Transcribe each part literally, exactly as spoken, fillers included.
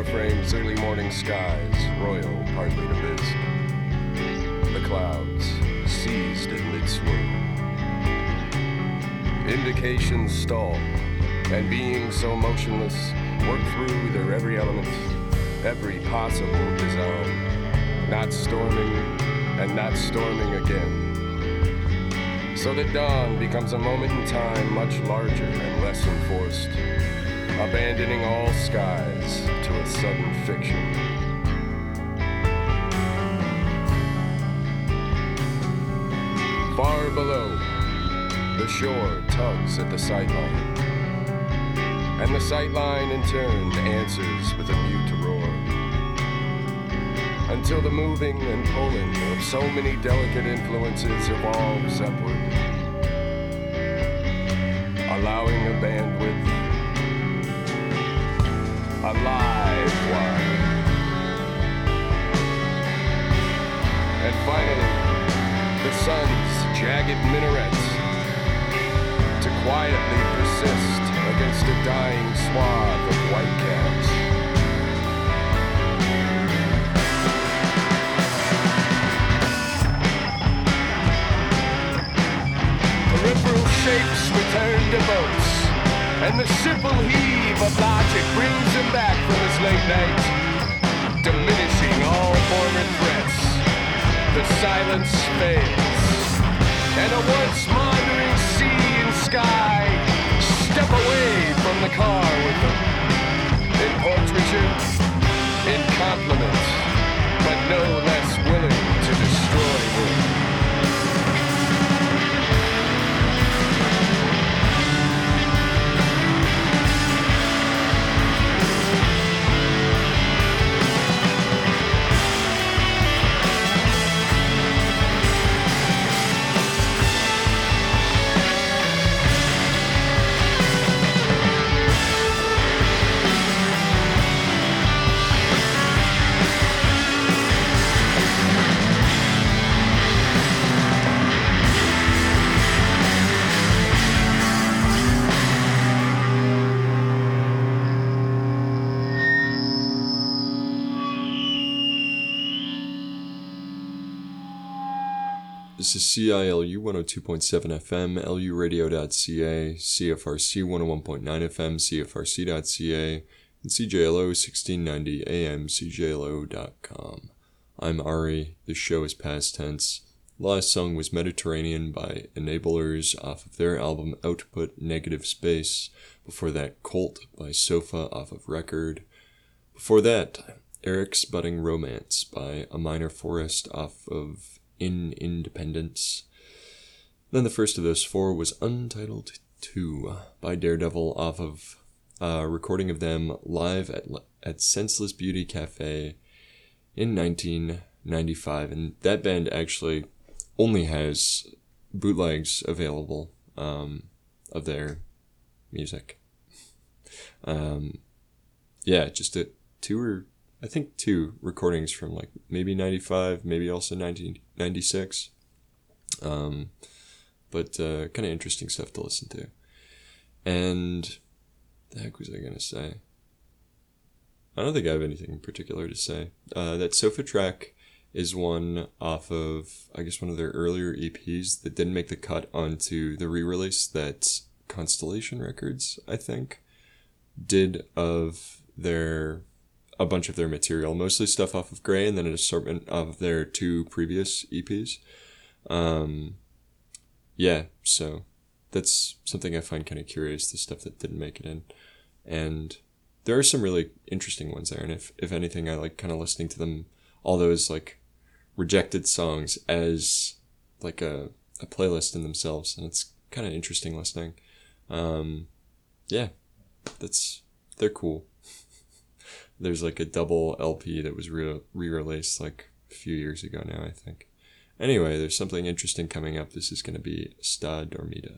overframes early morning skies, royal, partly to mist. The clouds, seized in mid-swing. Indications stall, and being so motionless, work through their every element, every possible design, not storming and not storming again. So that dawn becomes a moment in time much larger and less enforced, abandoning all skies to a sudden fiction. Far below, the shore tugs at the sightline, and the sightline in turn answers with a mute roar, until the moving and pulling of so many delicate influences evolves upward, allowing a bandwidth, a live wire. And finally, the sun's jagged minarets to quietly persist against a dying swath of white caps. Peripheral shapes return to boats, and the simple heave of logic brings him back from his late night, diminishing all former threats. The silence fades, and a once monitoring sea and sky step away from the car with them. In portraiture, in compliment, but no less willing to destroy him. This is C I L U one oh two point seven F M, L U radio dot C A, C F R C one oh one point nine F M, C F R C dot C A, and C J L O sixteen ninety A M, C J L O dot com. I'm Ari. This show is past tense. Last song was Mediterranean by Enablers off of their album Output Negative Space. Before that, Colt by Sofa off of Record. Before that, Eric's Budding Romance by A Minor Forest off of In Independence. Then the first of those four was Untitled two by Daredevil off of a recording of them live at at Senseless Beauty Cafe in nineteen ninety-five. And that band actually only has bootlegs available um, of their music. Um, yeah, just a two or I think two recordings from like maybe ninety-five, maybe also nineteen ninety-six. Um, but uh, kind of interesting stuff to listen to. And the heck was I going to say? I don't think I have anything in particular to say. Uh, that Sofa track is one off of, I guess, one of their earlier E Ps that didn't make the cut onto the re-release that Constellation Records, I think, did of their... a bunch of their material, mostly stuff off of Grey and then an assortment of their two previous E Ps. Um, yeah, so that's something I find kind of curious, the stuff that didn't make it in. And there are some really interesting ones there, and if, if anything, I like kind of listening to them, all those like rejected songs as like a, a playlist in themselves, and it's kind of interesting listening. Um, yeah, that's, they're cool. There's like a double L P that was re- re-released like a few years ago now, I think. Anyway, there's something interesting coming up. This is going to be Sta Dormida.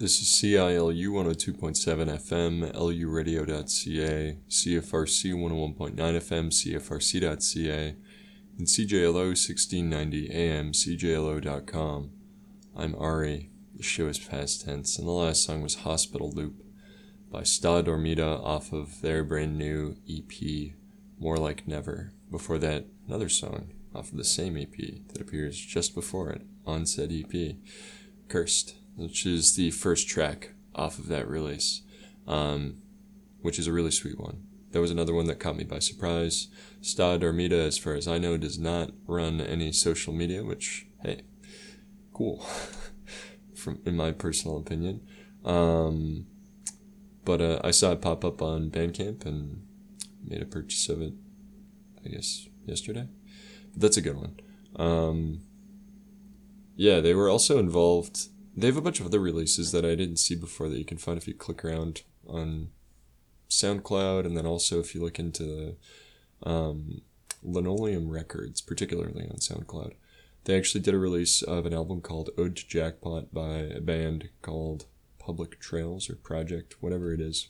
This is C I L U one oh two point seven F M, L U radio dot C A, C F R C one oh one point nine F M, C F R C dot C A, and C J L O sixteen ninety A M, C J L O dot com. I'm Ari. The show is past tense, and the last song was Hospital Loop by Sta Dormida off of their brand new E P, More Like Never. Before that, another song off of the same E P that appears just before it on said E P, Cursed, which is the first track off of that release, um, which is a really sweet one. That was another one that caught me by surprise. Sta Dormida, as far as I know, does not run any social media, which, hey, cool, from in my personal opinion. Um, but uh, I saw it pop up on Bandcamp and made a purchase of it, I guess, yesterday. But that's a good one. Um, yeah, they were also involved. They have a bunch of other releases that I didn't see before that you can find if you click around on SoundCloud, and then also if you look into um, Linoleum Records, particularly on SoundCloud. They actually did a release of an album called Ode to Jackpot by a band called Public Trails or Project, whatever it is.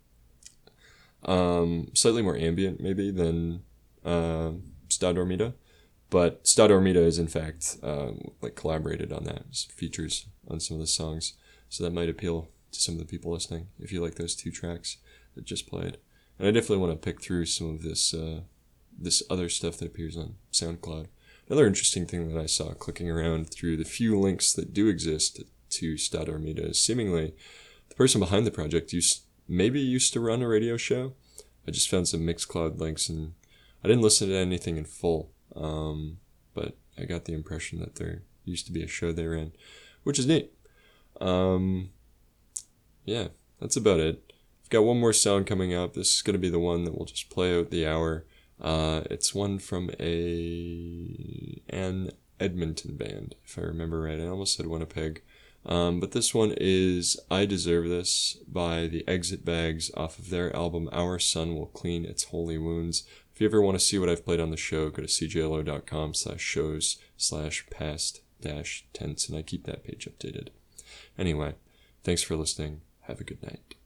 Um, slightly more ambient, maybe, than uh, Sta Dormida. But Sta Dormida is, in fact, uh, like collaborated on that. It features on some of the songs. So that might appeal to some of the people listening, if you like those two tracks that just played. And I definitely want to pick through some of this uh, this other stuff that appears on SoundCloud. Another interesting thing that I saw clicking around through the few links that do exist to Sta Dormida is seemingly the person behind the project used, maybe used to run a radio show. I just found some Mixcloud links, and I didn't listen to anything in full. Um, but I got the impression that there used to be a show they ran, which is neat. Um, yeah, that's about it. I've got one more sound coming up. This is going to be the one that will just play out the hour. Uh, it's one from a an Edmonton band, if I remember right. I almost said Winnipeg. Um, but this one is I Deserve This by the Exit Bags off of their album Our Sun Will Clean Its Holy Wounds. If you ever want to see what I've played on the show, go to cjlo.com slash shows slash past dash tense, and I keep that page updated. Anyway, thanks for listening. Have a good night.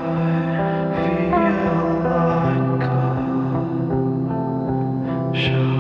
Show